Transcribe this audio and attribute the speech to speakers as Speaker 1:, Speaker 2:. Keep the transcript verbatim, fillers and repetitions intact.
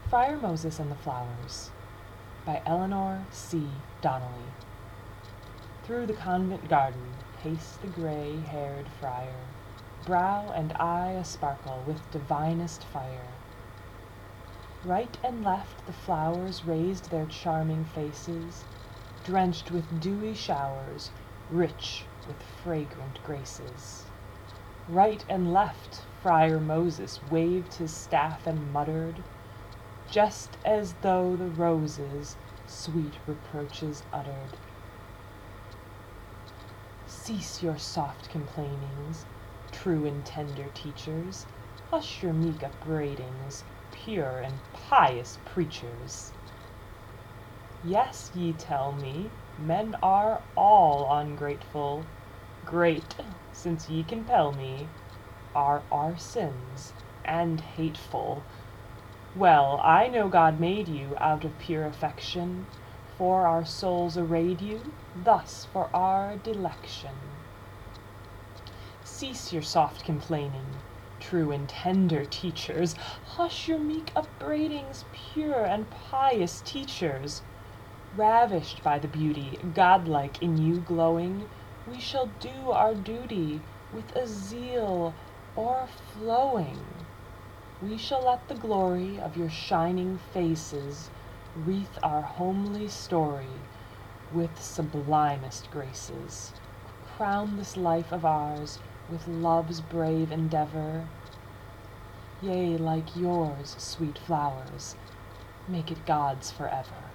Speaker 1: Friar Moses and the Flowers by Eleanor C. Donnelly. Through the convent garden paced the gray-haired friar, brow and eye a-sparkle with divinest fire. Right and left the flowers raised their charming faces, drenched with dewy showers, rich with fragrant graces. Right and left Friar Moses waved his staff and muttered, just as though the roses sweet reproaches uttered. Cease your soft complainings, true and tender teachers, hush your meek upbraidings, pure and pious preachers. Yes, ye tell me, men are all ungrateful, great, since ye compel me, are our sins, and hateful. Well, I know God made you out of pure affection, for our souls arrayed you, thus for our delection. Cease your soft complaining, true and tender teachers, hush your meek upbraidings, pure and pious teachers. Ravished by the beauty, godlike in you glowing, we shall do our duty with a zeal o'erflowing. We shall let the glory of your shining faces wreath our homely story with sublimest graces. Crown this life of ours with love's brave endeavor. Yea, like yours, sweet flowers, make it God's forever.